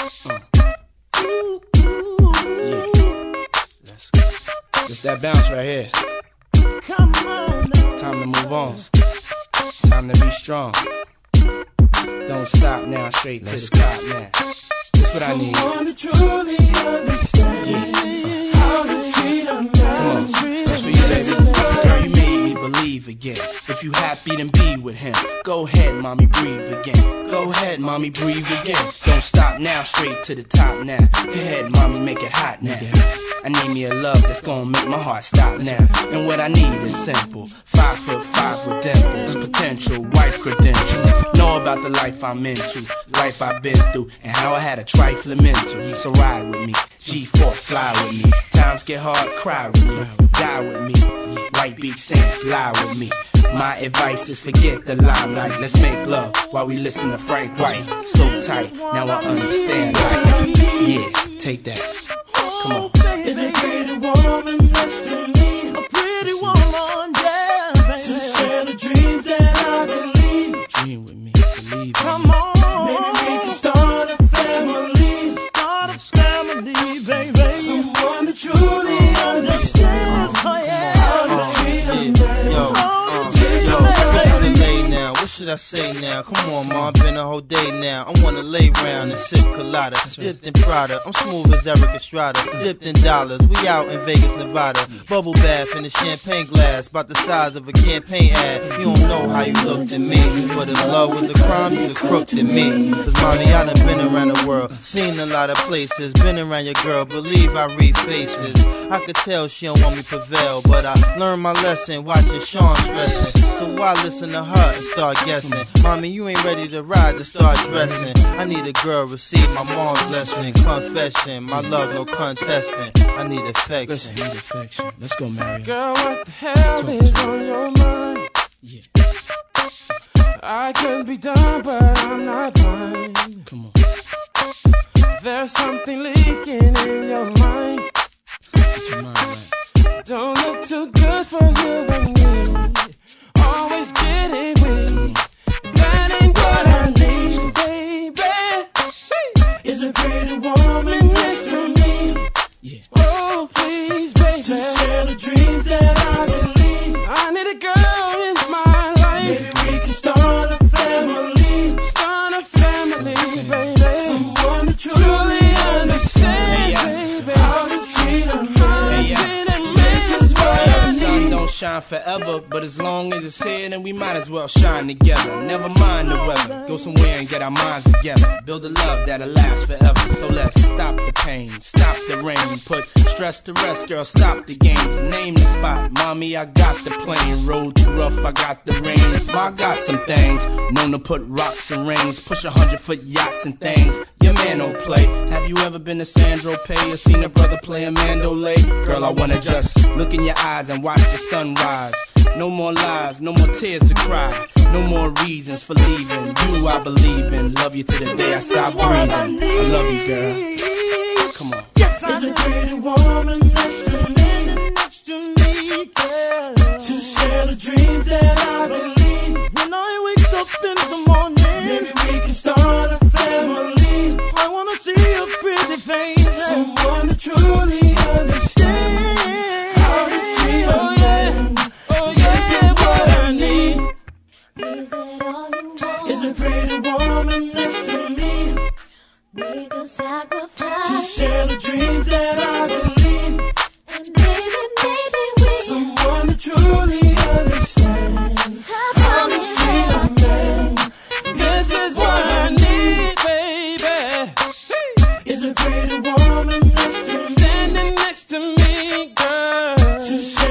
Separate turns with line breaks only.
Let's go. It's that bounce right here.
Come on now.
Time to move on. Time to be strong. Don't stop now, straight to the top now. That's what I need.
Someone to truly understand how to treat a man.
Come on, that's for you, baby. Girl, you made me believe again. If you happy, then be with him. Go ahead, mommy, breathe again. Go ahead, mommy, breathe again. Don't stop now, straight to the top now. Go ahead, mommy, make it hot now. I need me a love that's gonna make my heart stop now. And what I need is simple. 5'5" with dimples, potential wife credentials. Know about the life I'm into, life I've been through, and how I had a trifling mental. So ride with me, G4, fly with me. Times get hard, cry with me, die with me. White Beach Saints, lie with me. My advice is forget the limelight. Let's make love while we listen to Frank White. So tight, now I understand life. Yeah, take that. Come on.
Is a pretty woman next to me? A pretty woman, yeah, baby. To share the dreams that I believe.
Dream with me, believe me.
Come on. Maybe we can start a family. Start a family, baby. Someone that truly understands. Oh, yeah. How to treat a man.
What should I say now? Come on, ma, been a whole day now. I wanna lay round and sip colada, dipped in Prada. I'm smooth as Eric Estrada, dipped in dollars. We out in Vegas, Nevada. Bubble bath in a champagne glass, about the size of a campaign ad. You don't know how you looked at me, but if love was a crime, you'd have crooked at me. Cause mommy, I done been around the world, seen a lot of places, been around your girl, believe I read faces. I could tell she don't want me prevail, but I learned my lesson watching Sean stressing. So why listen to her and start guessing? Mommy, you ain't ready to ride to start dressing. I need a girl, receive my mom's blessing. Confession, my love, no contesting. I need affection.
Listen, need affection. Let's go, Mario.
Girl, what the hell is on your mind?
Yeah.
I could be done, but I'm not blind.
Come on.
There's something leaking in your mind.
Get your mind right.
Don't look too good for you and me. Always getting weak. That ain't what I need, baby. Is a pretty woman next to me?
Yeah.
Oh, please, baby. To share the dreams that I believe. I need a girl in my life. Maybe we can start a family. Start a family, baby. Someone that truly understands, baby. How to treat a man.
The sun don't shine forever, but as long as it's here, then we might as well shine together. Never mind the weather, go somewhere and get our minds together. Build a love that'll last forever. So let's stop the pain, stop the rain, put stress to rest, girl, stop the games. Name the spot, mommy, I got the plane. Road too rough, I got the rain. I got some things, known to put rocks and rings, push 100-foot yachts and things. Your man don't play. Have you ever been to Sandro Pay or seen a brother play a mandolay? Girl, I wanna just look in your eyes and watch the sunrise. No more lies, no more tears to cry. No more reasons for leaving. You I believe in. Love you to the day I stop breathing. I love you, girl. Come on.
Yes, there's a pretty woman next to me, girl. To share the dreams that I believe. When I wake up in the morning, maybe we can start a family. I wanna see your pretty face. Someone to truly understand how to treat a man. Oh yeah, that's what I need.
Is that all you want?
Is a pretty woman next to me?
Make a sacrifice
to share the dreams that I believe.
And maybe we
someone to truly understands how to treat a man. This is what I need, baby. Is a pretty woman next to me, standing next to me, girl. To